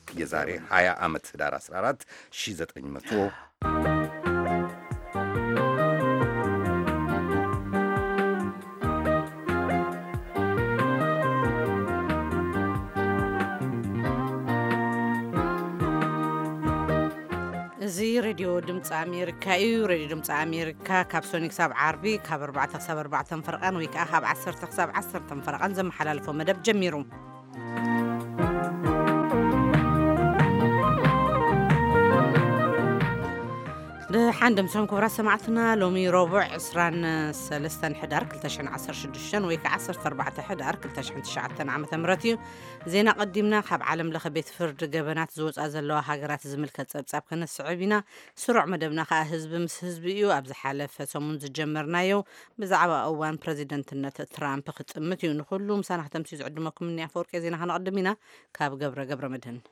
የዛሬ 20 ዓመት ኅዳር 14 1900 እዚ ሬድዮ ድምፂ ኣሜሪካ እዩ። ሬድዮ ድምፂ ኣሜሪካ ካብ ሶኒ ክሳብ ዓርቢ ካብ 4 ክሳብ 4 ፈርቓን ወይ ከዓ ካብ 10 ክሳብ 10 ፈርቓን ዘመሓላልፎ መደብ ጀሚሩ። ድሓን ድምፅም ክብራት ሰማዕትና ሎሚ ረቡዕ 23 ሕዳር 2016 ወይ ከዓ 14 ሕዳር 2009 ዓመተ ምህረት እዩ። ዜና ቀዲምና ካብ ዓለም ለኸ ቤት ፍርዲ ገበናት ዝወፃ ዘለዋ ሃገራት ዝምልከት ፀብጻብ ከነስዕብ ኢና። ስሩዕ መደብና ከዓ ህዝቢ ምስ ህዝቢ እዩ። ኣብ ዝሓለፈ ሰሙን ዝጀመርናዮ ብዛዕባ እዋን ፕረዚደንትነት ትራምፕ ክጥምት እዩ። ንኩሉ ምሳና ከተምሲ ዝዕድመኩም እኒ ኣፈወርቂ ዜና ከነቐድም ኢና ካብ ገብረ መድህን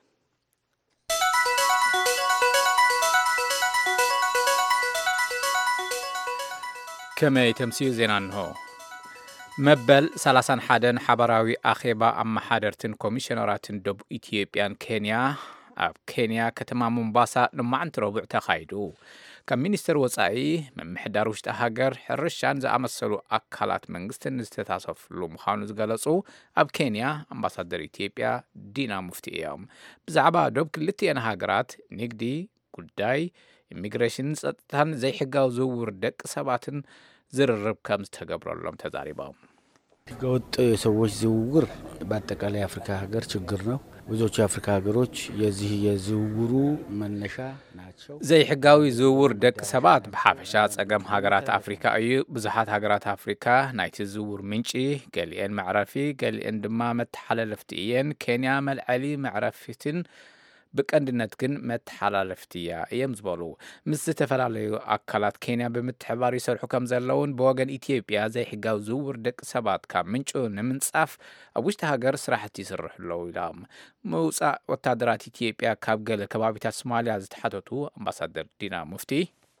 ከመይ ተምሲኡ ዜና እንሆ መበል 31 ሓበራዊ ኣኼባ ኣመሓደርትን ኮሚሽነራትን ደቡብ ኢትዮጵያን ኬንያ ኣብ ኬንያ ከተማ ሞምባሳ ንማዓንቲ ረቡዕ ተኻይዱ ካብ ሚኒስትር ወፃኢ ምምሕዳር ውሽጢ ሃገር ሕርሻን ዝኣመሰሉ ኣካላት መንግስትን ዝተሳተፍሉ ምዃኑ ዝገለጹ ኣብ ኬንያ ኣምባሳደር ኢትዮጵያ ዲና ሙፍቲ እዮም። ብዛዕባ ደቡብ ክልቲአን ሃገራት ንግዲ ጉዳይ ኢሚግሬሽን ጸጥታን ዘይሕጋዊ ዝውውር ደቂ ሰባትን ዝርርብ ከም ዝተገብረሎም ተዛሪቦም። ህገወጥ ሰዎች ዝውውር በአጠቃላይ አፍሪካ ሀገር ችግር ነው። ብዙዎቹ የአፍሪካ ሀገሮች የዚህ የዝውውሩ መነሻ ናቸው። ዘይሕጋዊ ዝውውር ደቂ ሰባት ብሓፈሻ ጸገም ሃገራት አፍሪካ እዩ። ብዙሓት ሃገራት አፍሪካ ናይቲ ዝውውር ምንጪ ገሊአን መዕረፊ ገሊአን ድማ መተሓላለፍቲ እየን። ኬንያ መልዓሊ መዕረፊትን ብቀንድነት ግን መተሓላለፍቲ እዮም ዝበሉ ምስ ዝተፈላለዩ ኣካላት ኬንያ ብምትሕባር ይሰርሑ ከም ዘለውን ብወገን ኢትዮጵያ ዘይሕጋዊ ዝውውር ደቂ ሰባት ካብ ምንጩ ንምንጻፍ ኣብ ውሽጢ ሃገር ስራሕቲ ይስርሑ ኣለዉ ኢሎም ምውፃእ ወታደራት ኢትዮጵያ ካብ ገለ ከባቢታት ሶማሊያ ዝተሓተቱ አምባሳደር ዲና ሙፍቲ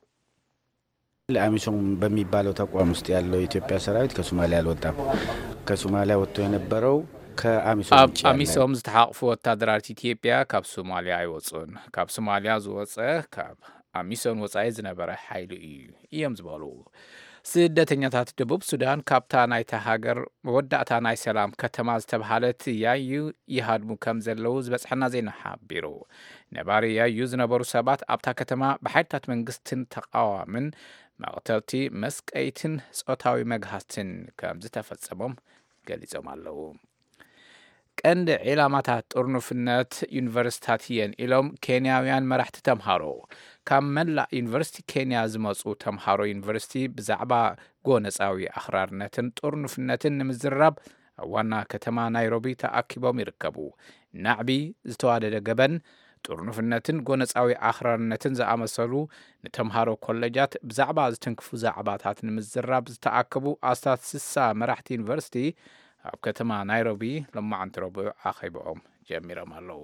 ለአሚሶም በሚባለው ተቋም ውስጥ ያለው የኢትዮጵያ ሰራዊት ከሶማሊያ አልወጣም። ከሶማሊያ ወጥቶ የነበረው አሚሶም ዝተሓቕፉ ወታደራት ኢትዮጵያ ካብ ሶማሊያ አይወፁን። ካብ ሶማሊያ ዝወፀ ካብ አሚሶም ወፃኢ ዝነበረ ሓይሊ እዩ እዮም ዝበሉ። ስደተኛታት ደቡብ ሱዳን ካብታ ናይታ ሃገር መወዳእታ ናይ ሰላም ከተማ ዝተባሃለት ያዩ ይሃድሙ ከም ዘለው ዝበፅሐና ዜና ሓቢሩ። ነባሪ ያዩ ዝነበሩ ሰባት ኣብታ ከተማ ብሓይልታት መንግስትን ተቃዋምን መቕተልቲ መስቀይትን ጾታዊ መግሃትን ከም ዝተፈጸሞም ገሊጾም ኣለዉ። ቀንዲ ዒላማታት ጥርኑፍነት ዩኒቨርሲታት እየን ኢሎም ኬንያውያን መራሕቲ ተምሃሮ ካብ መላእ ዩኒቨርሲቲ ኬንያ ዝመፁ ተምሃሮ ዩኒቨርሲቲ ብዛዕባ ጎነፃዊ ኣኽራርነትን ጥርኑፍነትን ንምዝራብ ኣብ ዋና ከተማ ናይሮቢ ተኣኪቦም ይርከቡ። ናዕቢ ዝተዋደደ ገበን ጥርኑፍነትን ጎነፃዊ ኣኽራርነትን ዝኣመሰሉ ንተምሃሮ ኮሌጃት ብዛዕባ ዝተንክፉ ዛዕባታት ንምዝራብ ዝተኣከቡ ኣስታት 60 መራሕቲ ዩኒቨርሲቲ ኣብ ከተማ ናይሮቢ ለማዓንቲ ረቡዕ ኣኺቦም ጀሚሮም ኣለዉ።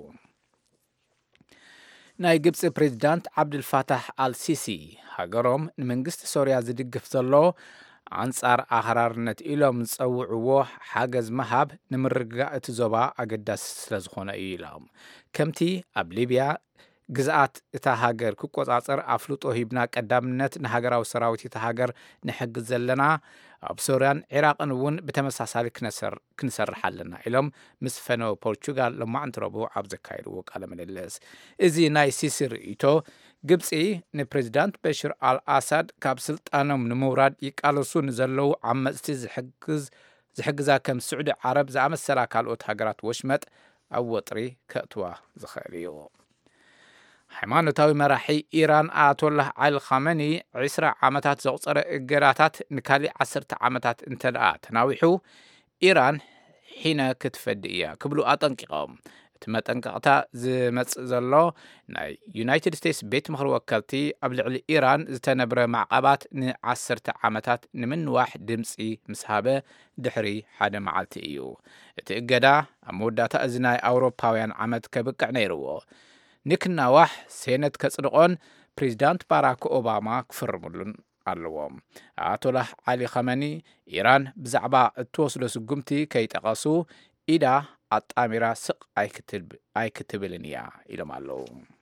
ናይ ግብፂ ፕሬዚዳንት ዓብድልፋታሕ አልሲሲ ሃገሮም ንመንግስቲ ሶርያ ዝድግፍ ዘሎ አንጻር ኣኽራርነት ኢሎም ዝፀውዕዎ ሓገዝ መሃብ ንምርግጋእ እቲ ዞባ ኣገዳሲ ስለ ዝኾነ እዩ ኢሎም ከምቲ ኣብ ሊብያ ግዝኣት እታ ሃገር ክቆጻጸር ኣፍልጦ ሂብና ቀዳምነት ንሃገራዊ ሰራዊት እታ ሃገር ንሕግዝ ዘለና ኣብ ሶርያን ኢራቅን እውን ብተመሳሳሊ ክንሰርሕ ኣለና ኢሎም ምስ ፈነወ ፖርቹጋል ለማዓንቲ ረቡዕ ኣብ ዘካየድዎ ቃለ ምልልስ እዚ ናይ ሲሲ ርእይቶ ግብፂ ንፕሬዚዳንት በሽር አልአሳድ ካብ ስልጣኖም ንምውራድ ይቃለሱ ንዘለዉ ዓመፅቲ ዝሕግዛ ከም ስዑዲ ዓረብ ዝኣመሰላ ካልኦት ሃገራት ወሽመጥ ኣብ ወጥሪ ከእትዋ ዝኽእል እዩ። ሃይማኖታዊ መራሒ ኢራን ኣያቶላህ ዓሊ ኻሜኒ 20 ዓመታት ዘቁፀረ እገዳታት ንካሊእ 10 ዓመታት እንተደኣ ተናዊሑ ኢራን ሒነ ክትፈዲ እያ ክብሉ ኣጠንቂቖም። እቲ መጠንቀቕታ ዝመጽእ ዘሎ ናይ ዩናይትድ ስቴትስ ቤት ምክሪ ወከልቲ ኣብ ልዕሊ ኢራን ዝተነብረ ማዕቀባት ን10 ዓመታት ንምንዋሕ ድምፂ ምስ ሃበ ድሕሪ ሓደ መዓልቲ እዩ። እቲ እገዳ ኣብ መወዳእታ እዚ ናይ ኣውሮፓውያን ዓመት ከብቅዕ ነይርዎ። ንክናዋሕ ሴነት ከጽድቆን ፕሬዚዳንት ባራክ ኦባማ ክፍርሙሉን ኣለዎም። ኣያቶላህ ዓሊ ኻሜኒ ኢራን ብዛዕባ እትወስዶ ስጉምቲ ከይጠቐሱ ኢዳ ኣጣሚራ ስቕ ኣይክትብልን እያ ኢሎም ኣለዉ።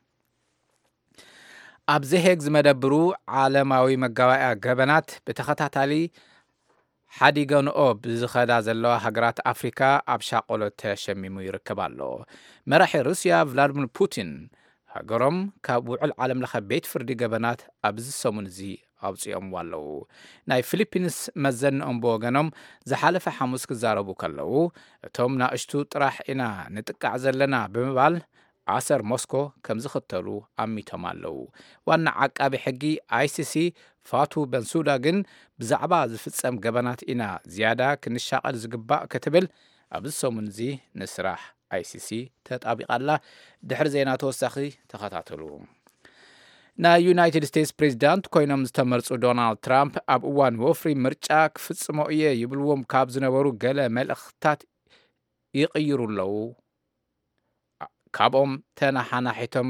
ኣብ ዘሄግ ዝመደብሩ ዓለማዊ መጋባእያ ገበናት ብተኸታታሊ ሓዲገንኦ ብዝኸዳ ዘለዋ ሃገራት ኣፍሪካ ኣብ ሻቆሎት ተሸሚሙ ይርከብ ኣሎ። መራሒ ሩስያ ቭላድሚር ፑቲን ሃገሮም ካብ ውዕል ዓለም ለኸ ቤት ፍርዲ ገበናት ኣብዚ ሰሙን እዚ ኣውፅኦምዎ ኣለዉ። ናይ ፊሊፒንስ መዘንኦም ብወገኖም ዝሓለፈ ሐሙስ ክዛረቡ ከለዉ እቶም ናእሽቱ ጥራሕ ኢና ንጥቃዕ ዘለና ብምባል ዓሰር ሞስኮ ከም ዝኽተሉ ኣሚቶም ኣለዉ። ዋና ዓቃቢ ሕጊ ICC ፋቱ በንሱዳ ግን ብዛዕባ ዝፍጸም ገበናት ኢና ዝያዳ ክንሻቐል ዝግባእ ክትብል ኣብዚ ሰሙን እዚ ንስራሕ ICC ተጣቢቓላ። ድሕሪ ዜና ተወሳኺ ተኸታተሉ። ናይ ዩናይትድ ስቴትስ ፕሬዚዳንት ኮይኖም ዝተመርጹ ዶናልድ ትራምፕ ኣብ እዋን ወፍሪ ምርጫ ክፍጽሞ እየ ይብልዎም ካብ ዝነበሩ ገለ መልእኽትታት ይቕይሩ ኣለዉ። ካብኦም ተናሓናሒቶም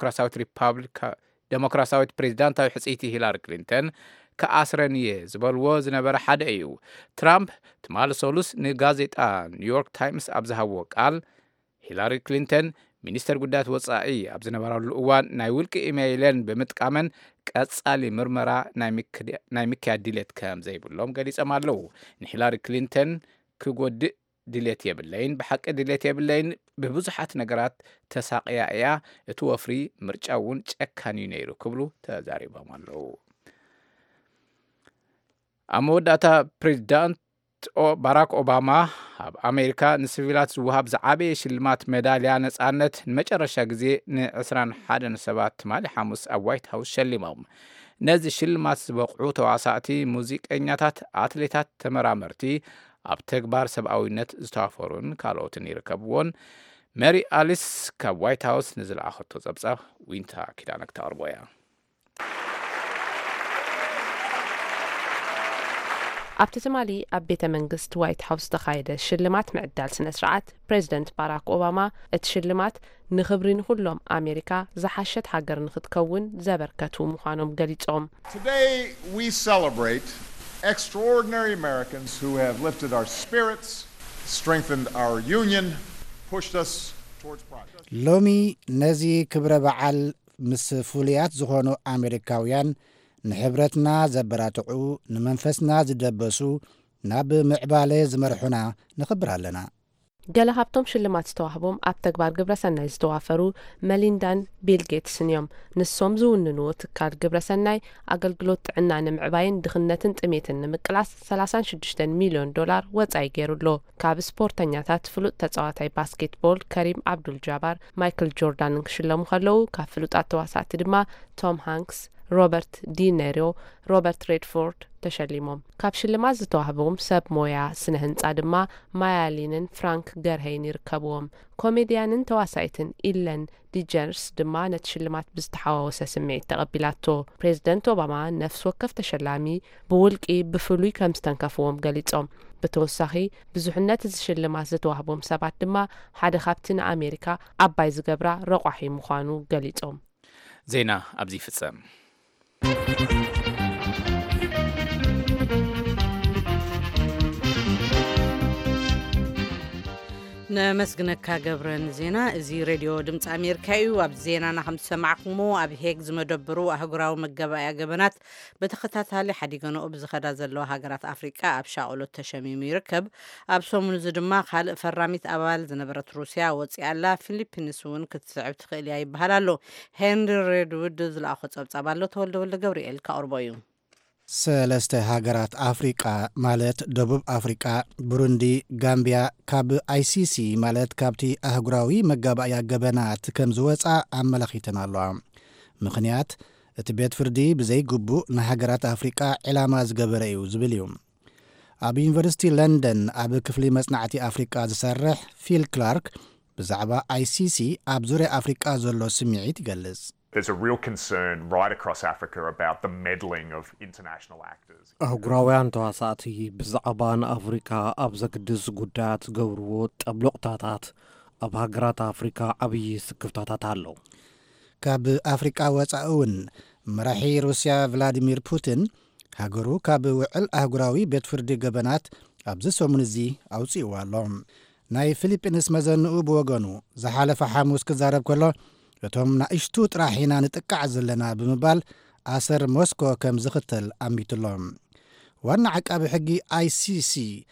ዴሞክራሳዊት ፕሬዚዳንታዊ ሕጽይቲ ሂላሪ ክሊንተን ከኣስረን እየ ዝበልዎ ዝነበረ ሓደ እዩ። ትራምፕ ትማሊ ሰሉስ ንጋዜጣ ኒውዮርክ ታይምስ ኣብ ዝሃብዎ ቃል ሂላሪ ክሊንተን ሚኒስተር ጉዳያት ወጻኢ ኣብ ዝነበራሉ እዋን ናይ ውልቂ ኢሜይልን ብምጥቃመን ቀጻሊ ምርመራ ናይ ምክያድ ድሌት ከም ዘይብሎም ገሊጾም ኣለዉ። ንሂላሪ ክሊንተን ክጎድእ ድሌት የብለይን፣ ብሓቂ ድሌት የብለይን፣ ብብዙሓት ነገራት ተሳቅያ እያ፣ እቲ ወፍሪ ምርጫ እውን ጨካኒ ነይሩ ክብሉ ተዛሪቦም ኣለዉ። ኣብ መወዳእታ ፕሬዚዳንት ባራክ ኦባማ ኣብ ኣሜሪካ ንሲቪላት ዝውሃብ ዝዓበየ ሽልማት ሜዳልያ ነጻነት ንመጨረሻ ግዜ ን21 ሰባት ትማሊ ሐሙስ ኣብ ዋይት ሃውስ ሸሊሞም። ነዚ ሽልማት ዝበቕዑ ተዋሳእቲ ሙዚቀኛታት፣ ኣትሌታት፣ ተመራመርቲ፣ ኣብ ተግባር ሰብኣዊነት ዝተዋፈሩን ካልኦትን ይርከብዎን። ሜሪ ኣሊስ ካብ ዋይት ሃውስ ንዝለኣኸቶ ጸብጻብ ዊንታ ኪዳነ ክተቕርቦ እያ። ኣብቲ ትማሊ ኣብ ቤተ መንግስት ዋይት ሃውስ ተኻየደ ሽልማት ምዕዳል ስነ ስርዓት ፕሬዚደንት ባራክ ኦባማ እቲ ሽልማት ንኽብሪ ንኹሎም ኣሜሪካ ዝሓሸት ሃገር ንኽትከውን ዘበርከቱ ምዃኖም ገሊጾም። Today we celebrate extraordinary Americans who have lifted our spirits, strengthened our union, pushed us towards progress. ሎሚ ነዚ ክብረ በዓል ምስ ፍሉያት ዝኾኑ ኣሜሪካውያን ንሕብረትና ዘበራትዑ ንመንፈስና ዝደበሱ ናብ ምዕባለ ዝመርሑና ንኽብር ኣለና። ገለ ካብቶም ሽልማት ዝተዋህቦም ኣብ ተግባር ግብረሰናይ ዝተዋፈሩ መሊንዳን ቢል ጌትስን እዮም። ንሶም ዝውንንዎ ትካል ግብረሰናይ ኣገልግሎት ጥዕና ንምዕባይን ድኽነትን ጥሜትን ንምቅላስ $36 ሚሊዮን ወጻኢ ገይሩሎ። ካብ ስፖርተኛታት ፍሉጥ ተጻዋታይ ባስኬትቦል ከሪም አብዱል ጃባር፣ ማይክል ጆርዳንን ክሽለሙ ከለዉ ካብ ፍሉጣት ተዋሳእቲ ድማ ቶም ሃንክስ፣ ሮበርት ዲኔሮ፣ ሮበርት ሬድፎርድ ተሸሊሞም። ካብ ሽልማት ዝተዋህቦም ሰብ ሞያ ስነ ህንጻ ድማ ማያሊንን ፍራንክ ገርሄይን ይርከብዎም። ኮሜድያንን ተዋሳኢትን ኢለን ዲጀንርስ ድማ ነቲ ሽልማት ብዝተሓዋወሰ ስምዒት ተቐቢላቶ። ፕሬዚደንት ኦባማ ነፍሲ ወከፍ ተሸላሚ ብውልቂ ብፍሉይ ከም ዝተንከፍዎም ገሊጾም። ብተወሳኺ ብዙሕነት እዚ ሽልማት ዝተዋህቦም ሰባት ድማ ሓደ ካብቲ ንኣሜሪካ ኣባይ ዝገብራ ረቋሒ ምዃኑ ገሊጾም። ዜና ኣብዚ ፍጸም። ነመስግነካ ገብረን ዜና እዚ ሬድዮ ድምፂ ኣሜሪካ እዩ። ኣብ ዜናና ከም ዝሰማዕኩሞ ኣብ ሄግ ዝመደብሩ ኣህጉራዊ መገባእያ ገበናት ብተኸታታሊ ሓዲገንኦ ብዝኸዳ ዘለዋ ሃገራት ኣፍሪቃ ኣብ ሻቅሎት ተሸሚሙ ይርከብ። ኣብ ሰሙኑ እዚ ድማ ካልእ ፈራሚት ኣባል ዝነበረት ሩስያ ወፂኣ ኣላ። ፊሊፒንስ እውን ክትስዕብ ትኽእል እያ ይበሃል ኣሎ። ሄንሪ ሬድውድ ዝለኣኾ ጸብጻብ ኣሎ። ተወልደ ወልደ ገብርኤል ካቅርቦ እዩ። ሰለስተ ሃገራት ኣፍሪቃ ማለት ደቡብ ኣፍሪቃ፣ ቡሩንዲ፣ ጋምቢያ ካብ ICC ማለት ካብቲ ኣህጉራዊ መጋባእያ ገበናት ከም ዝወፃ ኣመላኺተን ኣለዋ። ምኽንያት እቲ ቤት ፍርዲ ብዘይግቡእ ንሃገራት ኣፍሪቃ ዕላማ ዝገበረ እዩ ዝብል እዩ። ኣብ ዩኒቨርሲቲ ለንደን ኣብ ክፍሊ መጽናዕቲ ኣፍሪቃ ዝሰርሕ ፊል ክላርክ ብዛዕባ ICC ኣብ ዙርያ ኣፍሪቃ ዘሎ ስምዒት ይገልጽ። There's a real concern right across Africa about the meddling of international actors. ኣህጉራውያን ተዋሳእቲ ብዛዕባ ንኣፍሪካ ኣብ ዘግድስ ጉዳያት ዝገብርዎ ጠብሎቕታታት ኣብ ሃገራት ኣፍሪካ ዓብዪ ስክፍታታት ኣለዉ። ካብ ኣፍሪቃ ወፃኢ እውን መራሒ ሩስያ ቭላዲሚር ፑቲን ሃገሩ ካብ ውዕል ኣህጉራዊ ቤት ፍርዲ ገበናት ኣብዚ ሰሙን እዚ ኣውፂእዎ ኣሎ። ናይ ፊሊጲንስ መዘንኡ ብወገኑ ዝሓለፈ ሐሙስ ክዛረብ ከሎ እቶም ናእሽቱ ጥራሕ ኢና ንጥቃዕ ዘለና ብምባል ኣሰር ሞስኮ ከም ዝኽተል ኣሚትሎም። ዋና ዓቃቢ ሕጊ ICC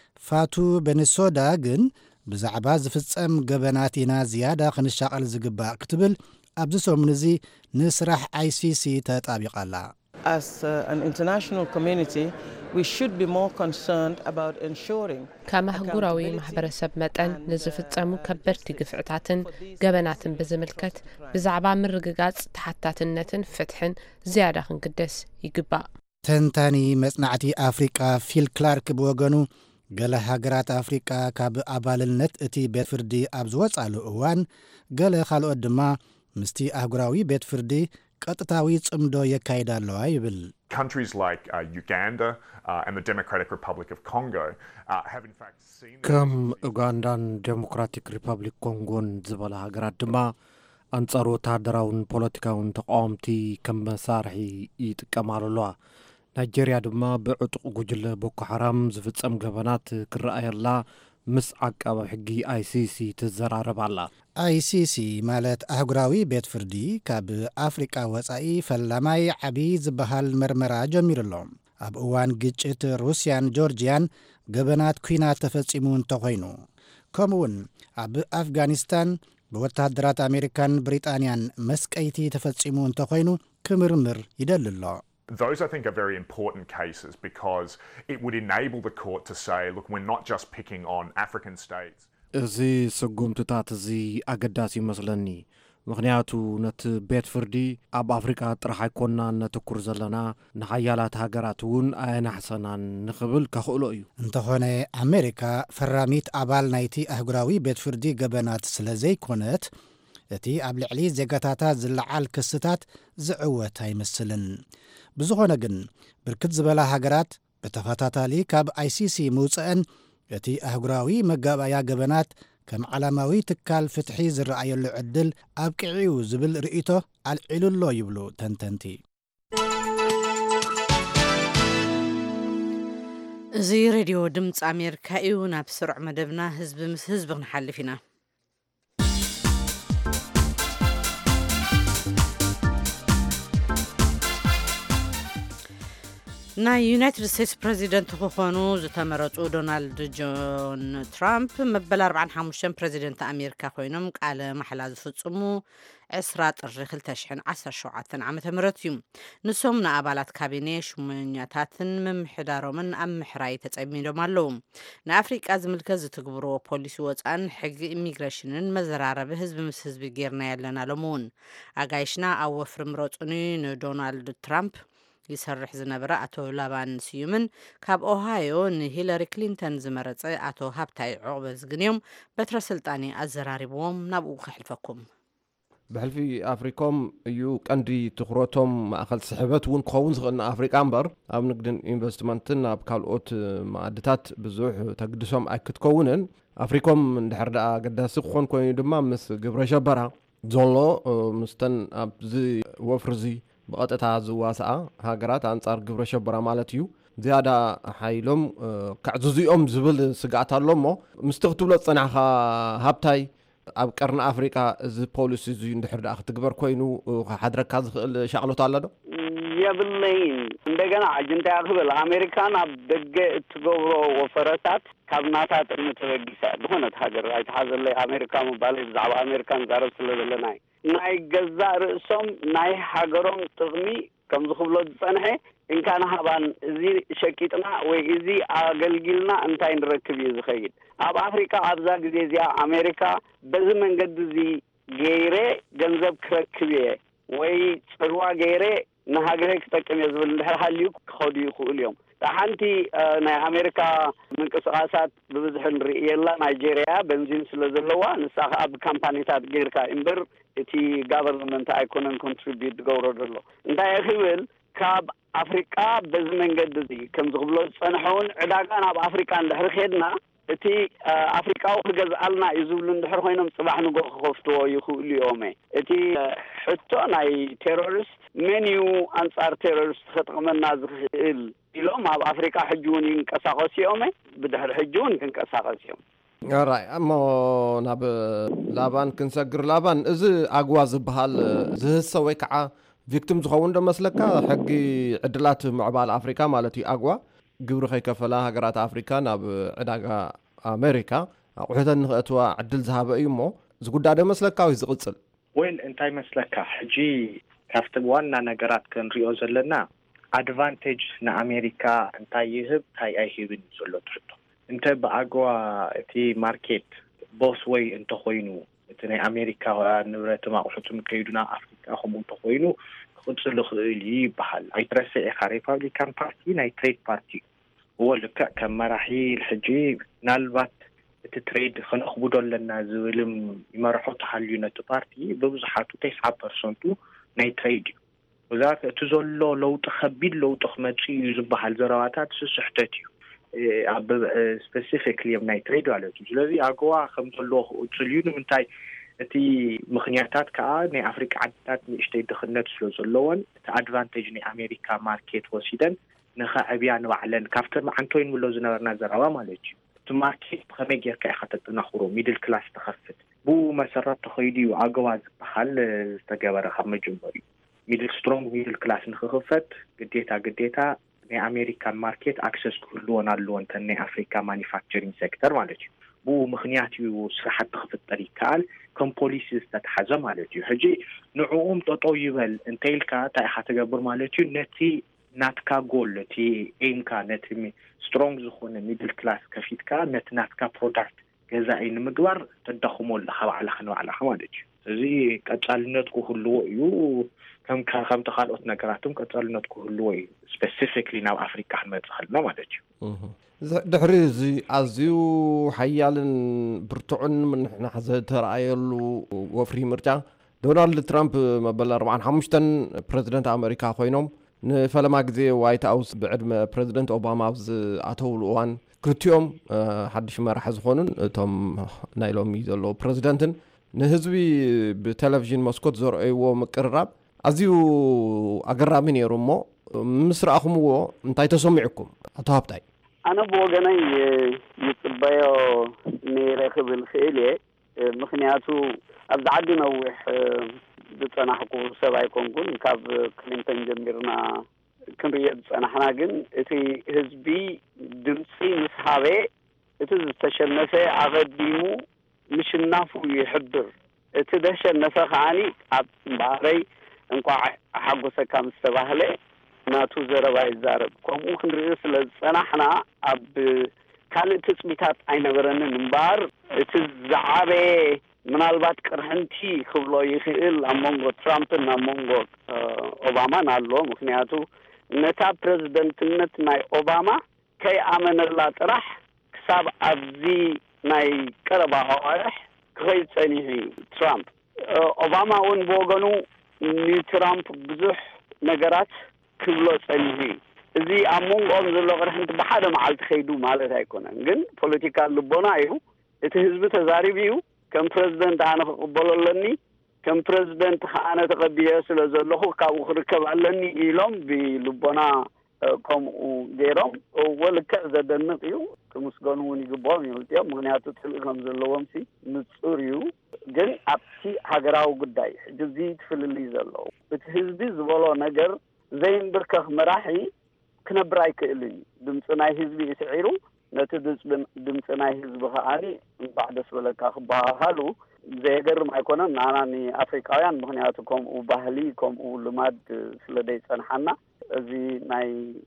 ፋቱ ቤኔሶዳ ግን ብዛዕባ ዝፍጸም ገበናት ኢና ዝያዳ ክንሻቐል ዝግባእ ክትብል ኣብዚ ሰሙን እዚ ንስራሕ ICC ተጣቢቓላ። As an international community, we should be more concerned about ensuring كما هجوراوي ማሕበረሰብ መጠን ንዝፍጸሙ ከበድቲ ግፍዕታትን ገበናትን ብዝምልከት ብዛዕባ ምርግጋጽ ተሓታትነትን ፍትሕን ዝያዳ ክንግደስ ይግባእ። ተንታኒ መጽናዕቲ ኣፍሪቃ ፊል ክላርክ ብወገኑ ገለ ሃገራት ኣፍሪቃ ካብ ኣባልነት እቲ ቤት ፍርዲ ኣብ ዝወጻሉ እዋን ገለ ካልኦት ድማ ምስቲ ኣህጉራዊ ቤት ፍርዲ ቀጥታዊ ጽምዶ የካይዳ ኣለዋ ይብል። Countries like Uganda and the Democratic Republic of Congo have in fact seen ከም ኡጋንዳን ዴሞክራቲክ ሪፐብሊክ ኮንጎን ዝበላ ሃገራት ድማ አንጻር ወታደራውን ፖለቲካውን ተቃውምቲ ከም መሳርሒ ይጥቀማሉ ኣለዋ። ናይጄሪያ ድማ ብዕጡቕ ጉጅለ ቦኮ ሓራም ዝፍጸም ገበናት ክረኣየላ ምስ ዓቃቢ ሕጊ ICC ትዘራረብ ኣላ። ICC ማለት ኣህጉራዊ ቤት ፍርዲ ካብ ኣፍሪቃ ወጻኢ ፈላማይ ዓብዪ ዝበሃል መርመራ ጀሚሩሎም። ኣብ እዋን ግጭት ሩስያን ጆርጅያን ገበናት ኩናት ተፈጺሙ እንተኾይኑ ከምኡውን ኣብ ኣፍጋኒስታን ብወታደራት ኣሜሪካን ብሪጣንያን መስቀይቲ ተፈጺሙ እንተኾይኑ ክምርምር ይደልሎ። Those, I think, are very important cases because it would enable the court to say, look, we're not just picking on African states. እዚ ስጉምትታት እዚ ኣገዳሲ ይመስለኒ። ምክንያቱ ነቲ ቤት ፍርዲ ኣብ ኣፍሪካ ጥራሕ ኣይኮንና ነተኩር ዘለና ንሓያላት ሃገራት እውን ኣየናሕሰናን ንኽብል ከኽእሎ እዩ። እንተኾነ ኣሜሪካ ፈራሚት ኣባል ናይቲ ኣህጉራዊ ቤት ፍርዲ ገበናት ስለ ዘይኮነት እቲ ኣብ ልዕሊ ዜጋታታ ዝለዓል ክስታት ዝዕወት ኣይመስልን። ብዝኾነ ግን ብርክት ዝበላ ሃገራት ብተኸታታሊ ካብ ICC ምውፅአን እቲ ኣህጉራዊ መጋባእያ ገበናት ከም ዓላማዊ ትካል ፍትሒ ዝረኣየሉ ዕድል ኣብቅዒኡ ዝብል ርእይቶ ኣልዒሉሎ ይብሉ ተንተንቲ። እዚ ሬድዮ ድምፂ ኣሜሪካ እዩ። ናብ ስሩዕ መደብና ህዝቢ ምስ ህዝቢ ክንሓልፍ ኢና። ናይ ዩናይትድ ስቴትስ ፕሬዚደንት ክኾኑ ዝተመረጹ ዶናልድ ጆን ትራምፕ መበል 45 ፕሬዚደንት ኣሜሪካ ኮይኖም ቃለ ማሕላ ዝፍጽሙ 20 ጥሪ 2017 ዓ.ም እዩ። ንሶም ንኣባላት ካቢነ ሹመኛታትን ምምሕዳሮምን ኣብ ምሕራይ ተጸሚዶም ኣለዉ። ንኣፍሪቃ ዝምልከት ዝትግብሮ ፖሊሲ ወፃን ሕጊ ኢሚግሬሽንን መዘራረቢ ህዝቢ ምስ ህዝቢ ጌርና ያለና ሎምውን ኣጋይሽና ኣብ ወፍሪ ምረጹኒ ንዶናልድ ትራምፕ ይሰርሕ ዝነበረ ኣቶ ላባን ስዩምን ካብ ኦሃዮ ንሂለሪ ክሊንተን ዝመረጸ ኣቶ ሃብታይ ዕቑበ ዝግንዮም በትረ ስልጣኒ ኣዘራሪብዎም ናብኡ ከሕልፈኩም። ብሕልፊ ኣፍሪኮም እዩ ቀንዲ ትኩረቶም ማእኸል ስሕበት እውን ክኸውን ዝኽእል ኣፍሪቃ እምበር ኣብ ንግድን ኢንቨስትመንትን ኣብ ካልኦት ማዕድታት ብዙሕ ተግድሶም ኣይክትከውንን ኣፍሪኮም እንድሕር ደኣ ኣገዳሲ ክኾን ኮይኑ ድማ ምስ ግብረ ሸበራ ዘሎ ምስተን ኣብዚ ወፍርዚ ብቐጥታ ዝዋስኣ ሃገራት አንጻር ግብረ ሸበራ ማለት እዩ ዝያዳ ሓይሎም ካዕዙዚኦም ዝብል ስጋኣት ኣሎ እሞ ምስቲ ክትብሎ ፀናሕኻ ሃብታይ ኣብ ቀርኒ ኣፍሪቃ እዚ ፖሊሲ እዚ እንድሕር ደኣ ክትግበር ኮይኑ ሓድረካ ዝኽእል ሻቅሎት ኣሎ ዶ? የብለይን እንደገና አጀንዳ ያክብል አሜሪካን ኣብ ደገ እትገብሮ ወፈረታት ካብ ናታ ጥቅሚ ተበጊሳ ዝኾነት ሃገር ኣይተሓዘለይ አሜሪካ ምባል ብዛዕባ አሜሪካን ዛረብ ስለዘለና ናይ ገዛ ርእሶም ናይ ሃገሮም ጥቅሚ ከም ዝኽብሎ ዝፀንሐ እንካን ሃባን እዚ ሸቂጥና ወይ እዚ አገልግልና እንታይ ንረክብ እዩ ዝኸይድ ኣብ አፍሪካ ኣብዛ ግዜ እዚኣ አሜሪካ በዚ መንገዲ እዚ ገይረ ገንዘብ ክረክብ ወይ ጽልዋ ገይረ ንሃገሬ ክጠቅም ዝብል እንድሕር ሃልዩ ክኸዱ ይኽእሉ እዮም ሓንቲ ናይ አሜሪካ ምንቅስቃሳት ብብዝሕ ንርኢ የላ ናይጄሪያ ቤንዚን ስለ ዘለዋ ንሳኸ ኣብ ካምፓኒታት ጌርካ እምበር እቲ ጋቨርንመንት ኣይኮነን ኮንትሪቢዩት ገብሮ ዘሎ እንታይ ይኽብል ካብ አፍሪካ በዚ መንገዲ እዚ ከም ዝኽብሎ ዝፀንሐውን ዕዳጋ ናብ አፍሪካ እንድሕር ኸድና እቲ አፍሪካዊ ክገዝኣልና እዩ ዝብሉ እንድሕር ኮይኖም ፅባሕ ንጎ ክኸፍትዎ ይኽእሉ እዮም እቲ ሕቶ ናይ ቴሮሪስት ሜንዩ አንጻር ቴሮሪስት ክጥቅመና ዝኽእል ኢሎም ኣብ አፍሪካ ሕጂ እውን ይንቀሳቀሱ እዮም ብድሕሪ ሕጂ እውን ክንቀሳቀሱ እዮም راي اما ناب لابان كنسجر لابان از اغوا زبحال زهسه ወይ ከዓ ቪክቲም ዝኸውን ዶ መስለካ ሕጊ ዕድላት ምዕባል አፍሪካ ማለት እዩ አግዋ ግብሪ ከይከፈላ ሃገራት አፍሪካ ናብ ዕዳጋ አሜሪካ አቁሕተን ንኽእትዋ ዕድል ዝሃበ እዩ እሞ ዝጉዳይ ዶ መስለካ ወይ ዝቕፅል ወይን እንታይ መስለካ ሕጂ ካብቲ ዋና ነገራት ክንሪኦ ዘለና አድቫንቴጅ ንአሜሪካ እንታይ ይህብ እንታይ አይህብን ዘሎ ትሕቶ እንተ በአግዋ እቲ ማርኬት ቦስ ወይ እንተ ኮይኑ እቲ ናይ አሜሪካ ንብረት ማቁሕቱን ከይዱና አፍሪካ ከምኡ እንተ ኮይኑ ክቅፅል ክእል ይበሃል ኣይትረስዕ ኢኻ ሪፐብሊካን ፓርቲ ናይ ትሬድ ፓርቲ ወልካ ከም መራሒ ሕጂ ናልባት እቲ ትሬድ ክንእኽብዶ ኣለና ዝብልም ይመርሖ ተሃልዩ ነቲ ፓርቲ ብብዙሓቱ 90% ናይ ትሬድ እዩ ወዛት እቲ ዘሎ ለውጢ ከቢድ ለውጢ ክመፅእ እዩ ዝበሃል ዘረባታት ስሕተት እዩ ኣብ ስፔሲፊክሊ ናይ ትሬድ ማለት እዩ ስለዚ ኣገዋ ከም ዘሎ ክቅፅል እዩ ንምንታይ እቲ ምክንያታት ከዓ ናይ አፍሪካ ዓድታት ንእሽተይ ድኽነት ስለ ዘለዎን እቲ አድቫንቴጅ ናይ አሜሪካ ማርኬት ወሲደን ንኸዕብያ ንባዕለን ካብተን ማዓንቶይን ብሎ ዝነበርና ዘረባ ማለት እዩ እቲ ማርኬት ከመይ ጌርካ ኢኻ ተጠናኽሮ ሚድል ክላስ ተኸፍት ብኡ መሰረት ተኸይዱ እዩ ኣገዋ ዝበሃል ዝተገበረ ካብ መጀመሩ ሚድል ስትሮንግ ሚድል ክላስ ንክኽፈት ግዴታ ናይ አሜሪካን ማርኬት አክሰስ ክህልዎን ኣለዎን ተን ናይ አፍሪካ ማኒፋክቸሪንግ ሴክተር ማለት እዩ ብኡ ምክንያት እዩ ስራሕቲ ክፍጠር ይከኣል ከም ፖሊሲ ዝተተሓዘ ማለት እዩ ሕጂ ንዕኦም ጠጦ ይበል እንተይልካ እንታይ ኢኻ ትገብር ማለት እዩ ነቲ ናትካ ጎል እቲ ኤምካ ነቲ ስትሮንግ ዝኾነ ሚድል ክላስ ከፊትካ ነቲ ናትካ ፕሮዳክት ገዛኢ ንምግባር ተዳኽሞ ኣለኻ ባዕልኻ ንባዕልኻ ማለት እዩ ስለዚ ቀጻልነት ክህልዎ እዩ ከምቲ ካልኦት ነገራትም ቀጻልነት ክህልዎ እዩ ስፔሲፊክሊ ናብ አፍሪካ ክንመፅእ ከለና ማለት እዩ ድሕሪ እዚ ኣዝዩ ሓያልን ብርቱዕን ምንሕና ዝተረኣየሉ ወፍሪ ምርጫ ዶናልድ ትራምፕ መበል 45 ፕሬዚደንት አሜሪካ ኮይኖም ንፈለማ ግዜ ዋይት ሃውስ ብዕድመ ፕሬዚደንት ኦባማ ዝኣተውሉ እዋን ክልቲኦም ሓድሽ መራሒ ዝኾኑን እቶም ናይ ሎሚ ዘሎ ፕሬዚደንትን ንህዝቢ ብቴሌቪዥን መስኮት ዘርእይዎ ምቅርራብ ኣዝዩ ኣገራሚ ነይሩ እሞ ምስ ረኣኹምዎ እንታይ ተሰሚዕኩም ኣቶ ሃብታይ ኣነ ብወገነይ ይፅበዮ ነይረ ክብል ክእል እየ ምክንያቱ ኣብዚ ዓዲ ነዊሕ ዝፀናሕኩ ሰብ ኣይኮንኩን ካብ ክሊንተን ጀሚርና ክንሪኦ ዝፀናሕና ግን እቲ ህዝቢ ድምፂ ምስ ሃበ እቲ ዝተሸነፈ ኣቐዲሙ ምሽናፉ ይሕብር እቲ ደሸነፈ ከዓኒ ኣብ እምበረይ እንኳዕ ሓጎሰካ ምስ ተባህለ ናቱ ዘረባ ይዛረብ ከምኡ ክንሪኦ ስለ ዝፀናሕና ኣብ ካልእ ትፅቢታት ኣይነበረንን እምበር እቲ ዝዓበየ ምናልባት ቅርሕንቲ ክብሎ ይኽእል ኣብ መንጎ ትራምፕን ኣብ መንጎ ኦባማን ኣሎ ምክንያቱ ነታ ፕሬዚደንትነት ናይ ኦባማ ከይኣመነላ ጥራሕ ክሳብ ኣብዚ ናይ ቀረባ ኣዋርሕ ክኸይድ ፀኒሑ ትራምፕ ኦባማ እውን ብወገኑ ንትራምፕ ብዙሕ ነገራት ክብሎ ፀኒሑ እዚ ኣብ መንጎኦም ዘሎ ቅርሕንቲ ብሓደ መዓልቲ ከይዱ ማለት ኣይኮነን ግን ፖለቲካ ልቦና እዩ እቲ ህዝቢ ተዛሪብ እዩ ከም ፕሬዚደንት ኣነ ክቕበሎ ኣለኒ ከም ፕሬዚደንት ከኣነ ተቐቢየ ስለ ዘለኹ ካብኡ ክርከብ ኣለኒ ኢሎም ብልቦና ከምኡ ገይሮም ወልክዕ ዘደንቕ እዩ ክምስገኑ እውን ይግብኦም ይልጥዮም ምክንያቱ ትልእ ከም ዘለዎም ሲ ንጹር እዩ ግን ኣብቲ ሃገራዊ ጉዳይ ሕጂ ትፍልልይ ዘለዉ እቲ ህዝቢ ዝበሎ ነገር ዘይንብርከኽ መራሒ ክነብር ኣይክእልን ድምፂ ናይ ህዝቢ ይስዒሩ ነቲ ድምፂ ናይ ህዝቢ ከዓኒ እንኳዕ ደስ በለካ ክበሃሉ ዘየገርም ኣይኮነን ንኣና ንኣፍሪካውያን ምክንያቱ ከምኡ ባህሊ ከምኡ ልማድ ስለደይ ፀንሓና እዚ ናይ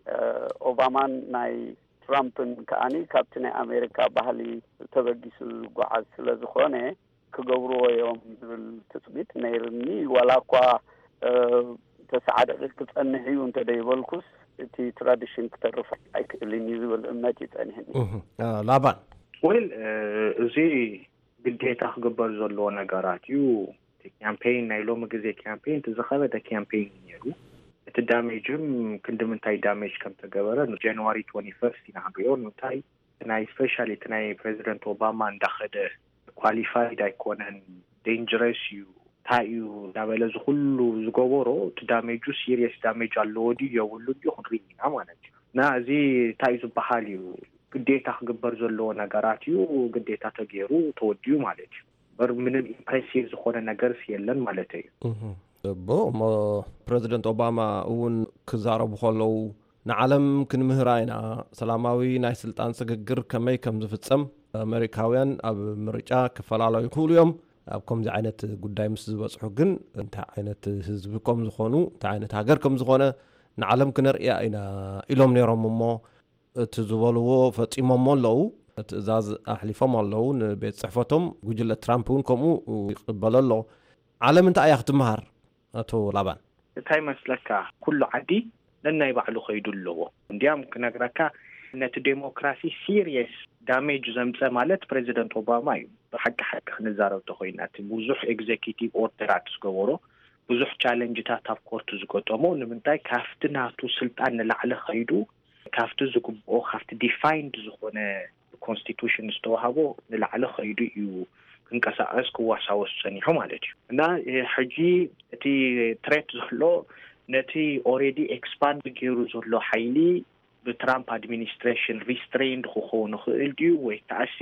ኦባማን ናይ ትራምፕን ከዓኒ ካብቲ ናይ ኣሜሪካ ባህሊ ተበጊሱ ዝጓዓዝ ስለ ዝኾነ ክገብርዎ እዮም ዝብል ትፅቢት ነይርኒ ዋላ እኳ ተሰዓደቂ ክፀንሕ እዩ እንተደይበልኩስ እቲ ትራዲሽን ክተርፍ ኣይክእልን ዝብል እምነት ይፀኒሕኒ ላባን ወይ እዚ ግዴታ ክግበር ዘለዎ ነገራት እዩ ካምፔይን ናይ ሎሚ ግዜ ካምፔይን ተዘኸበደ ካምፔይን ነይሩ እቲ ዳሜጅም ክንድምንታይ ዳሜጅ ከም ተገበረ ጃንዋሪ 21 ኢናብዮ እንታይ ናይ ስፔሻሊ እቲ ናይ ፕሬዚደንት ኦባማ እንዳኸደ ኳሊፋይድ ኣይኮነን ዴንጀረስ እዩ ታዩ ዳበለ ዝኩሉ ዝገበሮ እቲ ዳሜጁ ሲሪየስ ዳሜጅ ኣለዎ ድዩ የብሉ ድዩ ክንሪኢና ማለት እዩ ና እዚ እንታይ ዝበሃል እዩ ግዴታ ክግበር ዘለዎ ነገራት እዩ ግዴታ ተገይሩ ተወዲዩ ማለት እዩ በር ምንም ኢምፕሬሲቭ ዝኾነ ነገርስ የለን ማለት እዩ ቦ ፕሬዚደንት ኦባማ እውን ክዛረቡ ከለው ንዓለም ክንምህራ ኢና ሰላማዊ ናይ ስልጣን ስግግር ከመይ ከም ዝፍጸም ኣሜሪካውያን ኣብ ምርጫ ክፈላለዩ ይኽእሉ እዮም ኣብ ከምዚ ዓይነት ጉዳይ ምስ ዝበፅሑ ግን እንታይ ዓይነት ህዝቢ ከም ዝኾኑ እንታይ ዓይነት ሃገር ከም ዝኾነ ንዓለም ክነርእያ ኢና ኢሎም ነይሮም እሞ እቲ ዝበልዎ ፈፂሞሞ ኣለዉ ትእዛዝ ኣሕሊፎም ኣለዉ ንቤት ፅሕፈቶም ጉጅለ ትራምፕ እውን ከምኡ ይቕበሎ ኣሎ ዓለም እንታይ እያ ክትመሃር ኣቶ ላባን እንታይ መስለካ ኩሉ ዓዲ ነናይ ባዕሉ ኸይዱ ኣለዎ እንዲያም ክነግረካ ነቲ ዴሞክራሲ ሲሪየስ ዳሜጅ ዘምፀ ማለት ፕሬዚደንት ኦባማ እዩ ብሓቂ ክንዛረብ ተኾይና እቲ ብዙሕ ኤግዜኪቲቭ ኦርደራት ዝገበሮ ብዙሕ ቻሌንጅታት ኣብ ኮርት ዝገጠሞ ንምንታይ ካፍቲ ናቱ ስልጣን ንላዕሊ ኸይዱ ካፍቲ ዝግብኦ ካፍቲ ዲፋይንድ ዝኾነ ኮንስቲቱሽን ዝተዋሃቦ ንላዕሊ ኸይዱ እዩ ክንቀሳቀስ ክዋሳወስ ሰኒሑ ማለት እዩ እና ሕጂ እቲ ትሬት ዘሎ ነቲ ኦሬዲ ኤክስፓንድ ገይሩ ዘሎ ሓይሊ ብትራምፕ ኣድሚኒስትሬሽን ሪስትሬንድ ክኸውን ይኽእል ድዩ ወይ ከዓሲ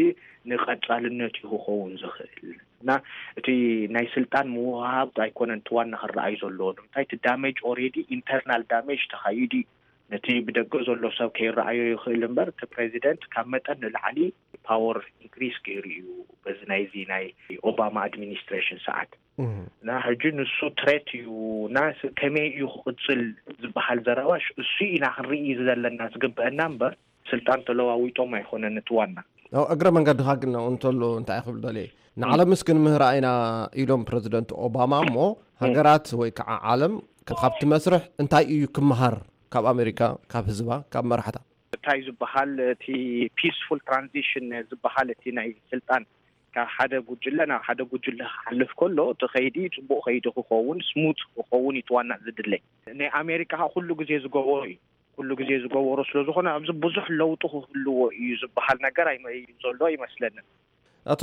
ንቐጻልነት ክኸውን ዝኽእል እና እቲ ናይ ስልጣን ምውሃብ ኣይኮነን ትዋና ክረኣዩ ዘለዎ ንምንታይ እቲ ዳሜጅ ኦሬዲ ኢንተርናል ዳሜጅ ተኻይዱ ነቲ ብደገ ዘሎ ሰብ ከይረኣዮ ይኽእል እምበር እቲ ፕሬዚደንት ካብ መጠን ንላዕሊ ፓወር ኢንክሪስ ገይሩ እዩ በዚ ናይዚ ናይ ኦባማ ኣድሚኒስትሬሽን ሰዓት እና ሕጂ ንሱ ትሬት እዩ እና ከመይ እዩ ክቕፅል ዝበሃል ዘረባሽ እሱ ኢና ክንርኢ ዘለና ዝግብአና እምበር ስልጣን ተለዋዊጦም ኣይኮነን እቲ ዋና እግረ መንገድኻ ግን እንተሎ እንታይ ክብል ደልየ ንዓለም ምስክን ምህራ ኢና ኢሎም ፕሬዚደንት ኦባማ እሞ ሃገራት ወይ ከዓ ዓለም ካብቲ መስርሕ እንታይ እዩ ክመሃር ካብ ኣሜሪካ ካብ ህዝባ ካብ መራሕታ እንታይ ዝበሃል እቲ ፒስፉል ትራንዚሽን ዝበሃል እቲ ናይ ስልጣን ካብ ሓደ ጉጅለ ናብ ሓደ ጉጅለ ክሓልፍ ከሎ እቲ ኸይዲ ፅቡቅ ኸይዲ ክኸውን ስሙት ክኸውን ይትዋና ዝድለይ ናይ ኣሜሪካ ኩሉ ግዜ ዝገበሮ እዩ ኩሉ ግዜ ዝገበሮ ስለዝኾነ ኣብዚ ብዙሕ ለውጢ ክህልዎ እዩ ዝበሃል ነገር ዘሎ ይመስለኒ ኣቶ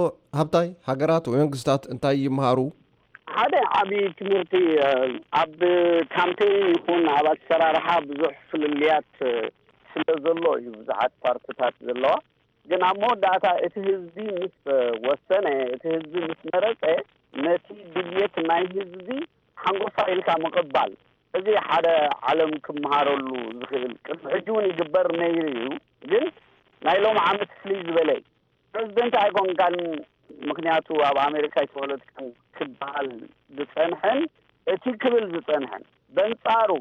ሃብታይ ሃገራት ወይ መንግስታት እንታይ ይመሃሩ ሓደ ዓብይ ትምህርቲ ኣብ ካምፔን ይኹን ኣብ ኣሰራርሓ ብዙሕ ፍልልያት ስለ ዘሎ እዩ ብዙሓት ፓርቲታት ዘለዋ ግን ኣብ መወዳእታ እቲ ህዝቢ ምስ ወሰነ እቲ ህዝቢ ምስ መረፀ ነቲ ድልየት ናይ ህዝቢ ሓንጎፋ ኢልካ ምቕባል እዚ ሓደ ዓለም ክመሃረሉ ዝኽእል ቅድሚ ሕጂ እውን ይግበር ነይሩ እዩ ግን ናይ ሎም ዓመት ፍልይ ዝበለ ፕሬዚደንት ኣይኮንካን ምክንያቱ ኣብ ኣሜሪካ ፖለቲካን ክበሃል ዝፀንሐን እቲ ክብል ዝፀንሐን በንጻሩ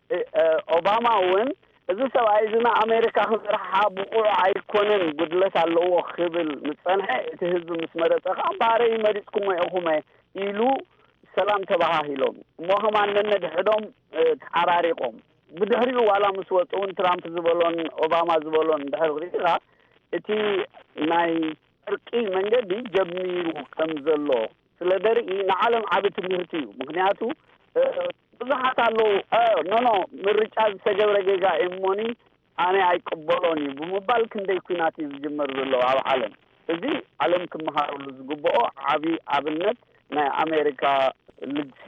ኦባማ እውን እዚ ሰብኣይ ዝና ኣሜሪካ ክስራሕ ብቑዕ ኣይኮነን ጉድለት ኣለዎ ክብል ዝፀንሐ እቲ ህዝቢ ምስ መረፀ ከዓ ባረይ መሪፅኩም ኢኹም ኢሉ ሰላም ተባሂሎም እሞ ከማን ነድሕዶም ተዓራሪቆም ብድሕሪኡ ዋላ ምስ ወፁን ትራምፕ ዝበሎን ኦባማ ዝበሎን ድሕሪ ሪኢኻ እቲ ናይ እርቂ መንገዲ ጀሚሩ ከም ዘሎ ስለ ደርኢ ንዓለም ዓብ ትምህርቲ እዩ ምክንያቱ ብዙሓት ኣለዉ ኖ ምርጫ ዝተገብረ ጌጋ እሞኒ ኣነ ኣይቅበሎን እዩ ብምባል ክንደይ ኩናት እዩ ዝጅመር ዘሎ ኣብ ዓለም እዚ ዓለም ክመሃረሉ ዝግብኦ ዓብዪ ኣብነት ናይ ኣሜሪካ ልግሲ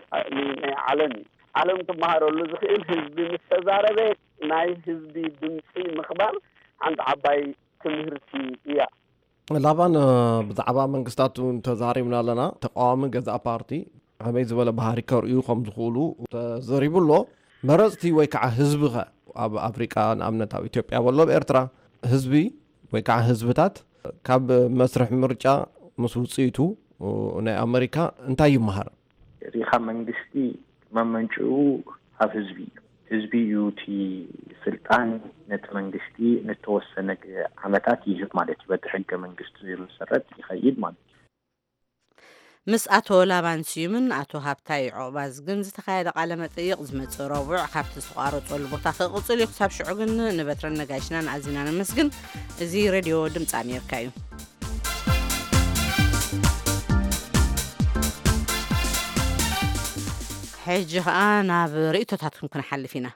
ናይ ዓለም እዩ ዓለም ክመሃረሉ ዝኽእል ህዝቢ ምስ ተዛረበ ናይ ህዝቢ ድምፂ ምኽባር ሓንቲ ዓባይ ትምህርቲ እያ ላባን ብዛዕባ መንግስታት ተዛሪብና ኣለና ተቃዋሚ ገዛእ ፓርቲ ከመይ ዝበለ ባህሪ ከርእዩ ከም ዝኽእሉ ተዘሪቡሎ መረፅቲ ወይ ከዓ ህዝቢኸ ኣብ ኣፍሪቃ ንኣብነት ኣብ ኢትዮጵያ ወሎ ብኤርትራ ህዝቢ ወይ ከዓ ህዝብታት ካብ መስርሕ ምርጫ ምስ ውፅኢቱ ናይ ኣሜሪካ እንታይ ይመሃር ሪኻ መንግስቲ መመንጭኡ ኣብ ህዝቢ ህዝቢ እዩ እቲ ስልጣን ነቲ መንግስቲ ንተወሰነ ዓመታት ይህብ ማለት እዩ በቲ ሕገ መንግስቲ መሰረት ይኸይድ ማለት እዩ ምስ ኣቶ ላባን ስዩምን ኣቶ ሃብታይ ዖባዝ ግን ዝተኻየደ ቃለ መጠይቕ ዝመፅእ ረቡዕ ካብቲ ዝተቋረፀሉ ቦታ ክቕፅል እዩ ክሳብ ሽዑ ግን ንበትረን ነጋሽናን ኣዚና ነመስግን እዚ ሬድዮ ድምፂ ኣሜሪካ እዩ ሕጂ ከዓ ናብ ርእቶታት ክንሓልፍ ኢና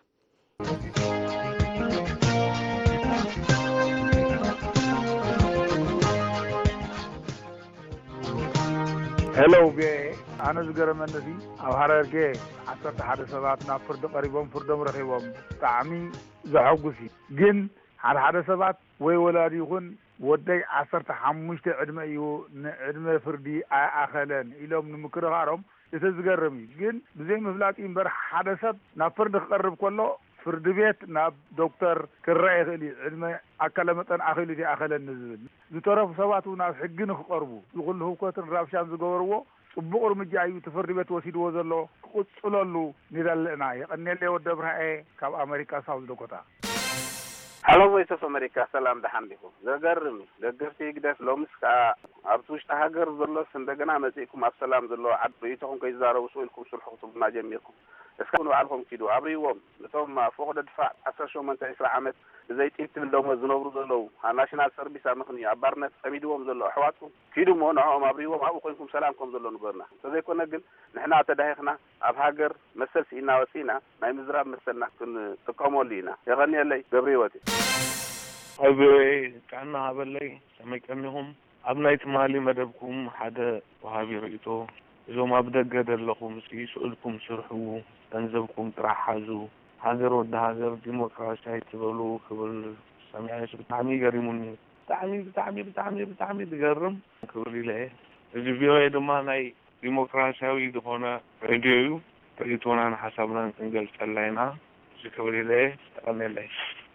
ሄሎ ኣነ ዝገረመኒ እዚ ኣብ ሃረርጌ 11 ሰባት ናብ ፍርዲ ቀሪቦም ፍርዶም ረኺቦም ብጣዕሚ ዘሐጉስ እዩ ግን ሓደ ሰባት ወይ ወላዲ ይኹን ወደይ 15 ዕድመ እዩ ንዕድመ ፍርዲ ኣኸለን ኢሎም ንምክርኻሮም እቲ ዝገርም እዩ ግን ብዘይ ምፍላጥ እምበር ሓደ ሰብ ናብ ፍርዲ ክቐርብ ከሎ ፍርዲ ቤት ናብ ዶክተር ክረአ ይኽእል እዩ ዕድመ ኣካለ መጠን ኣኺሉ ኣኸለን ዝብል ዝተረፉ ሰባት ናብ ሕጊ ንኽቐርቡ ዝኹሉ ህውከትን ራብሻን ዝገበርዎ ጽቡቕ እርምጃ እዩ ፍርዲ ቤት ወሲድዎ ዘሎ ክቕጽለሉ ንደልዕና የቐኒለ ወዲ ብርሃኤ ካብ ኣሜሪካ ሳውዝ ዳኮታ Hello Voice of America ሰላም ደሓን ዲኹም ዘገርም ደገፍቲ ግደፍ ሎምስ ከዓ ኣብ ውሽጢ ሃገር ዘሎ እንደገና መጽኢኩም ኣብ ሰላም ዘሎ ዓድ በይተኹም ከይዛረቡ ስኢልኩም ስልሑ ክትቡና ጀሚርኩም እስካሁን ባዕልኩም ኪዱ ኣብሪዎም ነቶም ፎቅ ደድፋዕ 18 ዓመት ብዘይ ጢልት ብለውም ዝነብሩ ዘለው ናሽናል ሰርቪስ ምኽንያ ኣባርነት ፀሚድዎም ዘሎ ኣሕዋትኩም ኪዱ ሞ ንዖም ኣብሪዎም ኣብኡ ኮይንኩም ሰላም ከም ዘሎ ንገርና ተዘይኮነ ግን ንሕና ተዳሂኽና ኣብ ሃገር መሰል ሲኢና ወፂና ናይ ምዝራብ መሰልና ክንጥቀመሉ ኢና የቐኒየለይ ገብሪ ህይወት ኣብይ ቃና ሃበለይ ተመቀሚኹም ኣብ ናይ ትማሊ መደብኩም ሓደ ወሃቢ ርእቶ እዞም ኣብ ደገ ዘለኹም ስእልኩም ስርሑ ገንዘብኩም ጥራሕ ሓዙ ሃገር ወደ ሃገር ዲሞክራሲያዊ ትበሉ ክብል ሰሚዐሽ ብጣዕሚ ገሪሙኒ ብጣዕሚ ዝገርም ክብል ኢለ እዚ ቪኦኤ ድማ ናይ ዲሞክራሲያዊ ዝኾነ ሬድዮ እዩ ርእቶናን ሓሳብናን ክንገልጸላ ኢና እዚ ክብል ኢለ ተቐኒለይ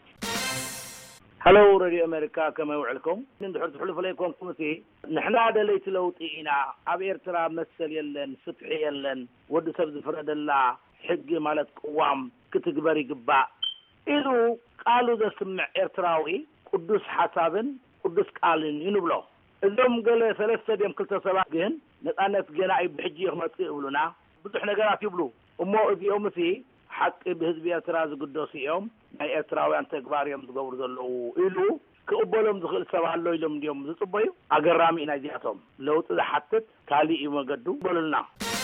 هلو راديو أمريكا كما يوعلكم ندحر تحلف عليكم كمتي نحن هذا ليت لوطينا أب إرترا مسل يلن فتحي يلن ود سبز فرد الله حق مالت قوام كتكبري قباء إذو قالوا ذا سمع إرتراوي قدس حسابن قدس قالن ينبلو اليوم قال 3 يوم كل سبعة جن نتأنس جناعي بحجي خمس يقولنا بتحنا جناعي يبلو وما إذا يوم فيه حق بهزب إرتراز قدوسي يوم ናይ ኤርትራውያን ተግባርዮም ዝገብሩ ዘለዉ ኢሉ ክቕበሎም ዝኽእል ሰብ ኣሎ ኢሎም እንዲዮም ዝጽበዩ ኣገራሚ ኢና እዚኣቶም ለውጢ ዝሓትት ካሊእ እዩ መገዱ በሉልና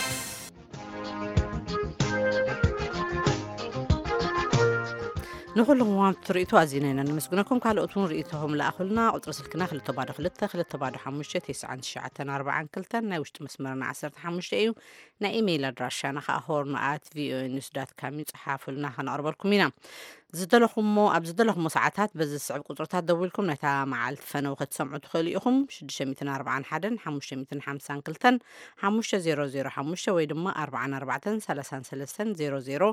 ንኹሎም ዋም ትርኢቱ ኣዚና ኢና ንምስግነኩም ካልኦቱን ርእይቶዎም ለኣኹልና ቁፅሪ ስልክና 222 ናይ ውሽጢ መስመርና 15 እዩ ናይ ኢሜይል ኣድራሻና ከዓ horn@voanews.com ይጽሓፉልና ከነቕርበልኩም ኢና ዝደለኹሞ ኣብ ዝደለኹሞ ሰዓታት በዚ ስዕብ ቁጥርታት ደውልኩም ነታ መዓልቲ ፈነው ክትሰምዑ ትኽእሉ ኢኹም 641 552 5005 ወይ ድማ 44 33 00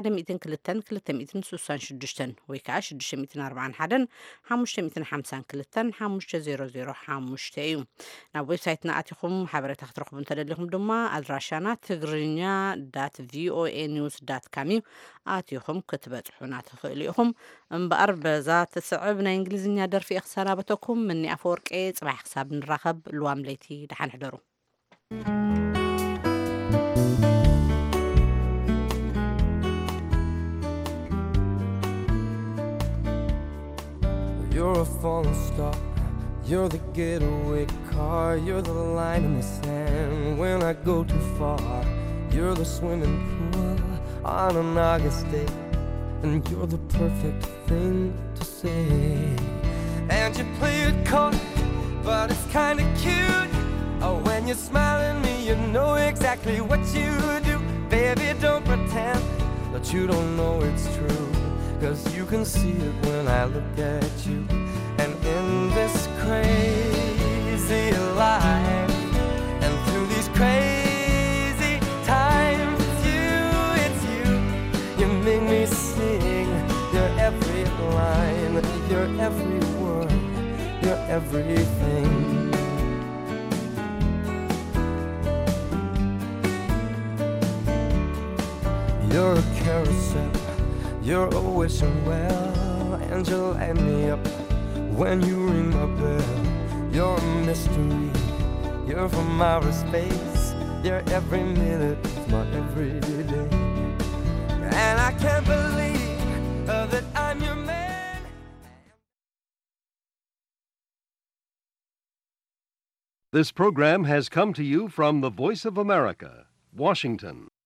102 ወይ ከዓ 641 552 5005 እዩ ናብ ዌብሳይትና ኣቲኹም ሓበሬታ ክትረኽቡ እንተደሊኹም ድማ ኣድራሻና tigrinya.voanews.com እዩ ኣቲኹም ክትበጽሑና ትኽእሉ ኢኹም እምበኣር በዛ ትስዕብ ናይ እንግሊዝኛ ደርፊ ክሰናበተኩም ምኒ ኣፈወርቄ ጽባሕ ክሳብ ንራኸብ ልዋም ለይቲ ደሓን ሕደሩ You're a falling star, you're the getaway car, you're the line in the sand when I go too far. You're the swimming pool on an August day, and you're the perfect thing to say. And you play it coy, but it's kinda cute. Oh, when you smile at me, you know exactly what you do. Baby, don't pretend that you don't know it's true, 'cause you can see it when I look at you. And in this crazy life, and through these crazy times, it's you, you make me sing your every line, your every word, your everything. You're a carousel, you're always so well, and you light me up when you ring my bell. You're a mystery, you're from outer space, you're every minute of my everyday. And I can't believe that I'm your man. This program has come to you from the Voice of America, Washington.